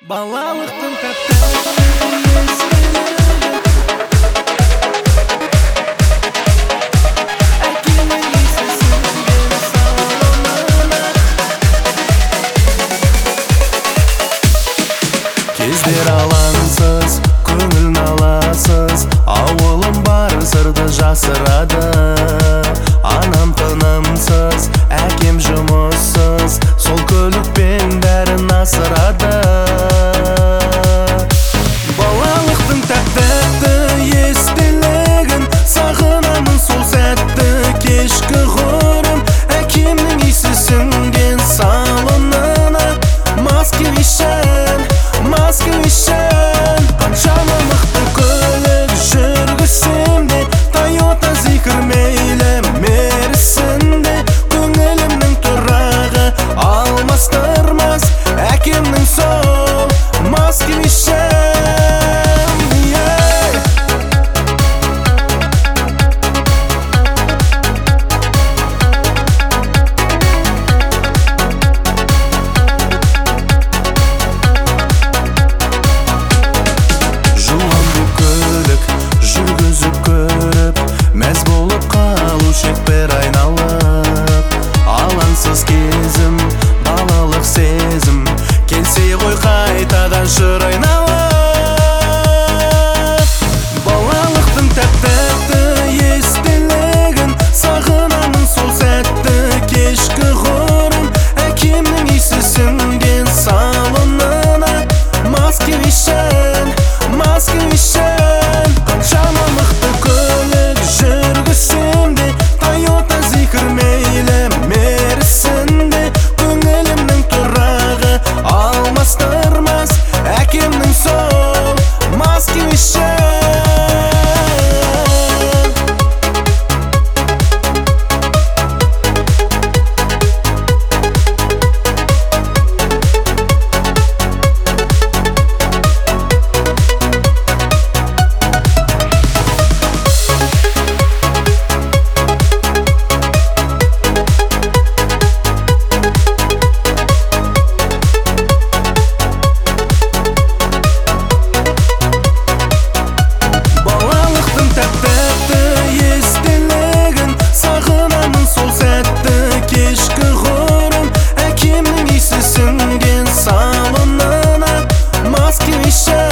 Балалықтың тәтті естілігі әкемнің иісі сіңген салонына. Кездер алаңсыз, көңілін аласыз, ауылым бар сырды жасырады. Анам тынымсыз, әкем жұмыссыз, сол көлікпен бәрін асырады. Балалықтың тәтті естілігін сағынамын, сол сәтті кешкі ғұрым әкемнің иісі сіңген салонына. Москвичан, москвичан, қаншама мықты көлік жүргізсем де, Toyota зикір мейлі мерсінде, көңілімнің тұрағы алмастырмас әкемнің сол москвичан. Жүргізіп көріп, мәз болып қалу шекпер айналып. Алаңсыз кезім, балалық сезім, келсе ғой қайтадан шыр айналып. Балалықтың тәтті естілігін сағынамын, сол сәтті кешкі ғұрым әкемнің иісі сіңген салонына. Москвичан, москвичан, қаншама мықты көлік жүргізсем де, Toyota зикір мейлі мерсінде, көңілімнің тұрағы алмастырмас әкемнің сол москвичан. Кешкі ғұрым әкемнің иісі сіңген салонына. Москвичан.